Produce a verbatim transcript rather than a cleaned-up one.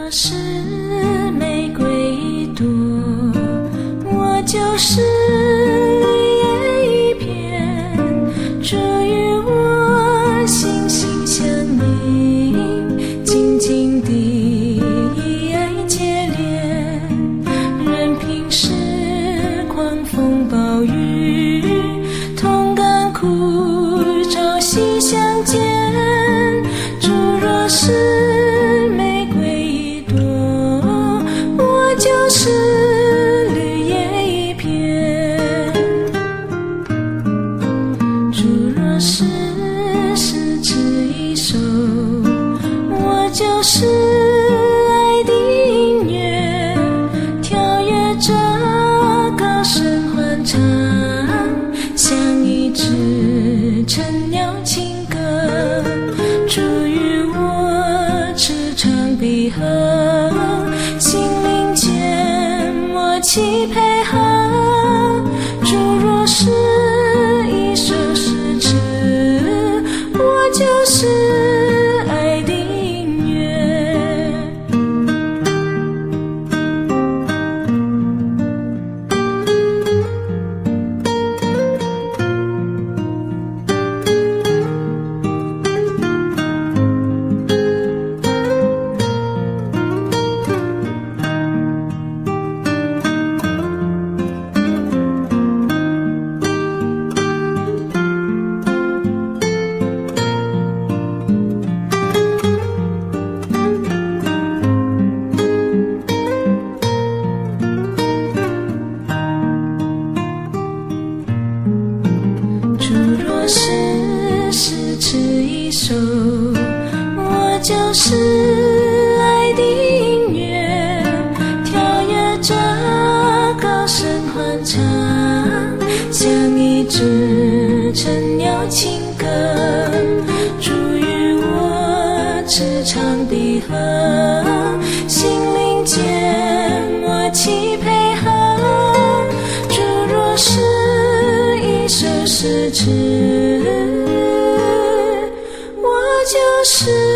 若是玫瑰一朵，我就是绿叶一片，祝与我心心相印，紧紧地爱结连，任凭时狂风暴雨，同甘苦朝夕相见。祝若是玫瑰一朵，我就是绿叶一片。祝若是十指一手，我就是爱的音乐，跳跃着高声欢唱，像一支晨鸟情歌。祝与我驰骋碧河，心灵间默契配合。祝若是一首诗词，我就是爱的音乐。若是十指一手，我就是爱的音乐，跳跃着高声欢唱，像一支晨鸟情歌。祝与我驰骋碧河，心灵间默契配合。祝若是一首诗词，我就是